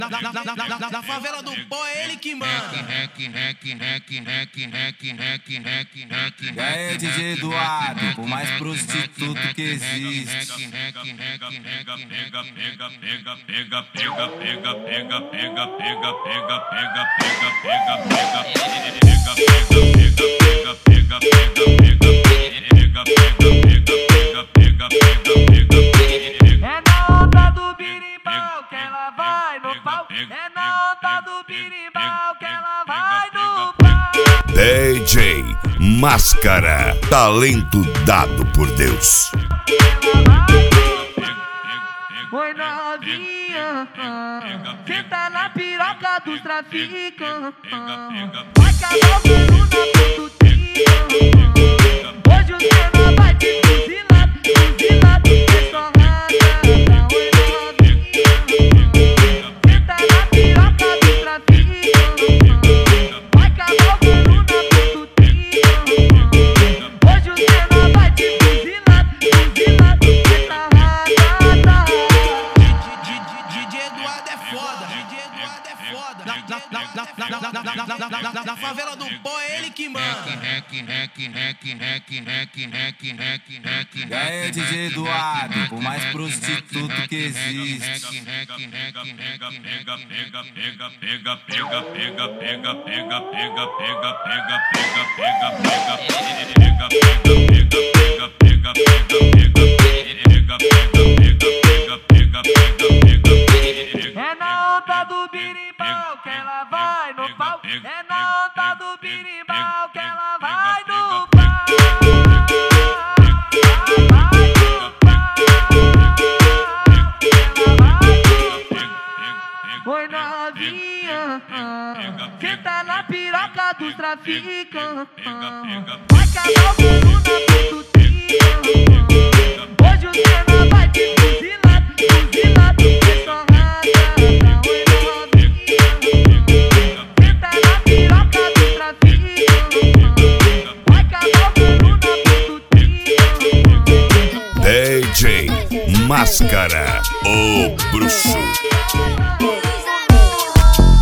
Da favela do pó é ele que manda. E aí, DJ Eduardo, o mais prostituto que existe. É na onda do birimbau que ela vai no pau. É na onda do birimbau que ela vai no pau. DJ Máscara, talento dado por Deus. Oi novinha, senta na piroca dos traficantes. Vai cavalgando na pututinha. Hoje o cena vai te fuzilar, fuzilar. É só rata, oi novinha. Senta na piroca dos traficantes. Vai cavalgando na pututinha. Hoje o cena vai te fuzilar, fuzilar. É só rata. DJ Eduardo é foda. DJ Eduardo é foda. Da favela do pó é ele que manda. E aí, DJ Eduardo, o mais prostituto que existe. É na onda do birimbau que ela vai no pau. É na onda do birimbau que ela vai no pau. Vai no pau. Oi novinha, senta na piroca dos traficantes. Vai cavalgando na pututinha. Hoje o cena vai te fuzilar, fuzilar. É só rata, oi novinha. Senta na piroca dos traficantes. Vai cavalgando na pututinha. DJ Máscara, o bruxo.